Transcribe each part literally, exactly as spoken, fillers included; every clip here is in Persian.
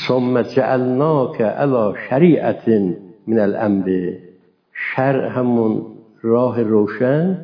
ثم جعلناک علی شریعت من الامر. شرع همون راه روشن،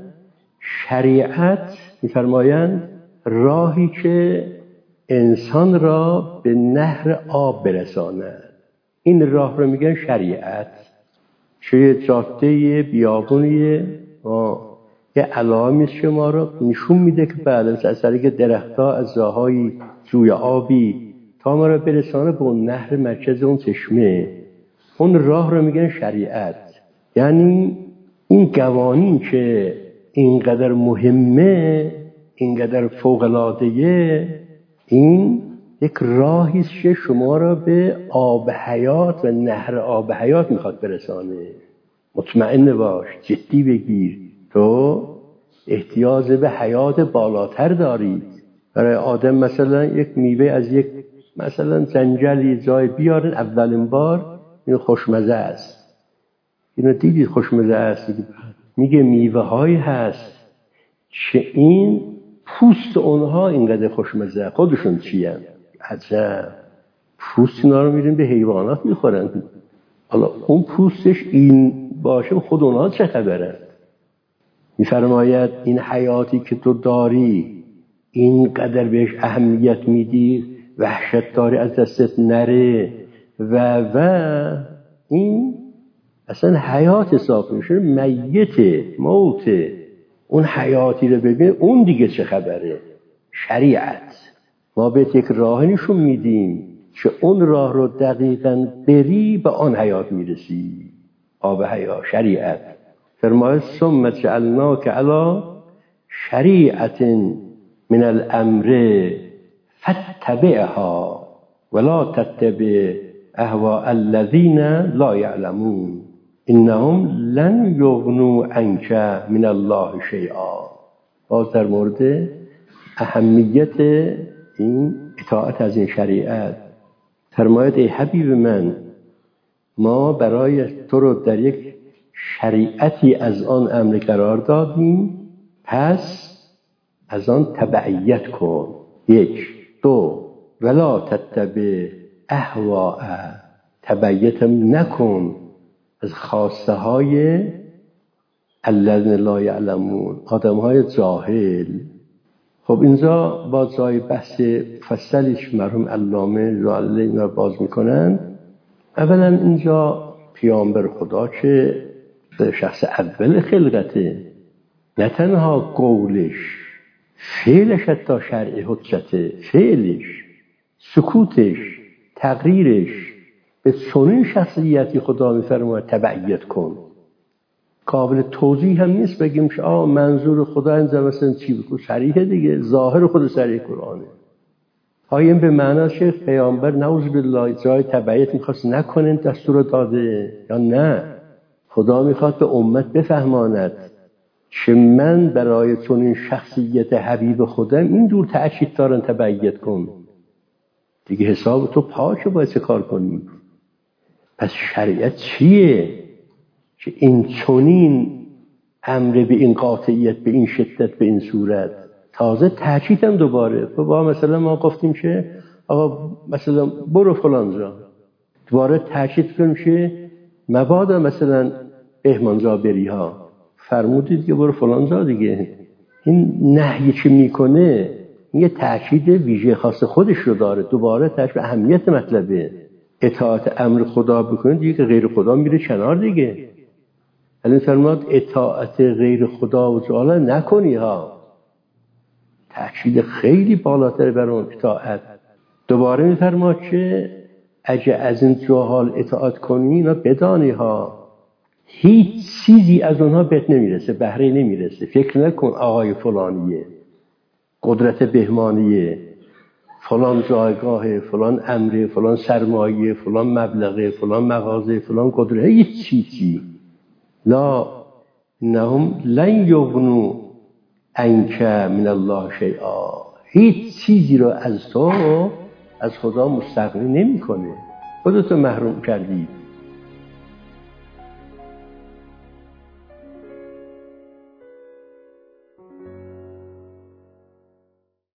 شریعت می‌فرمایند راهی که انسان را به نهر آب برساند. این راه رو میگن شریعت. چه جاده بیابونیه یه علائمی شما رو نشون میده که بعد از طریق درخت‌ها از جاهای جوی آبی تا ما رو برسانه به اون نهر مرکز اون چشمه. اون راه رو میگن شریعت. یعنی این قوانین که اینقدر مهمه، اینقدر فوق‌العاده‌ایه، این یک راهی است که شما را به آب حیات و نهر آب حیات میخواد برسانه. مطمئن باش، جدی بگیر، تو احتیاج به حیات بالاتر داری. برای آدم مثلا یک میوه از یک مثلا جنگلی جای بیارن، اولین بار اینو خوشمزه است، اینو دیدید خوشمزه است، میگه میوه هایی هست که این پوست اونها اینقدر خوشمزه، خودشون چی هم؟ عجب، پوست اینا رو میرین به حیوانات میخورن، حالا اون پوستش این باشه خود اونها چه خبره؟ میفرماید این حیاتی که تو داری اینقدر بهش اهمیت میدی، وحشت داری از دستت نره و و این اصلا حیات حساب میشه، میت موت. اون حیاتی رو ببین، اون دیگه چه خبره؟ شریعت. ما بهت یک راه نشون میدیم که اون راه رو دقیقاً بری به آن حیات میرسی، آب حیات، شریعت. فرماید ثم جعلناک علی شریعت من الامر فاتبعها ولا تتبع اهواء الذین لا یعلمون انهم لن یغنوا عنک من الله شیئا. باز در مورد اهمیت این اطاعت از این شریعت فرماید ای حبیب من، ما برای تو رو در یک شریعتی از آن امر قرار دادیم، پس از آن تبعیت کن. یک. دو، ولا تتبع اهواء، تبعیت نکن از خواسته های الذین لا یعلمون، آدم های جاهل. خب اینجا با جای بحث فصلیش مرحوم علامه لاله اینا باز میکنن. اولا اینجا پیامبر خدا که شخص اول خلقته، نه تنها قولش، فعلش حتی شرع حجته، فعلش، سکوتش، تقریرش به چنین شخصیتی خدا میفرماید تبعیت کن. قابل توضیح هم نیست بگیم که آه منظور خدا اینجا مثلا چی بکن، صریحه دیگه، ظاهر خود صریح قرآنه. آیا به معناش که پیامبر نعوذ بالله جای تبعیت میخواست نکنن دستور داده یا نه؟ خدا میخواد به امت بفهماند که من برای چنین شخصیت حبیب خودم این دور تأکید دارن تبعیت کن دیگه، حساب تو پاکه، باید چه کار کنی؟ پس شریعت چیه که این چنین امر به این قاطعیت، به این شدت، به این صورت؟ تازه تأکید هم دوباره. با مثلا ما گفتیم که آقا مثلا برو فلان جا، دوباره تأکید کنیم که مبادا مثلا بهمان جا بری ها، فرمودید که برو فلان جا دیگه. این نهی که میکنه یه تأکید ویژه خاص خودش رو داره، دوباره تأکید اهمیت مطلبه. اطاعت امر خدا بکنید دیگه که غیر خدا میره کنار دیگه. الان فرمود اطاعت غیر خدا و تعالی نکنی ها، تأکید خیلی بالاتر بر اون اطاعت. دوباره میفرماد که اگه از این جهال اطاعت کنی اینا بدانی ها هیچ چیزی از اونها بهت نمیرسه، بهره نمیرسه. فکر نکن آقای فلانیه، قدرت بهمانیه، فلان جایگاه، فلان امر، فلان سرمایه، فلان مبلغ، فلان مغازه، فلان قدرت، هیچ چیزی. لا انهم لن یغنوا عنک من الله شیئا، هیچ چیزی رو از تو، از خدا مستغنی نمیکنه، خودتو محروم کردی.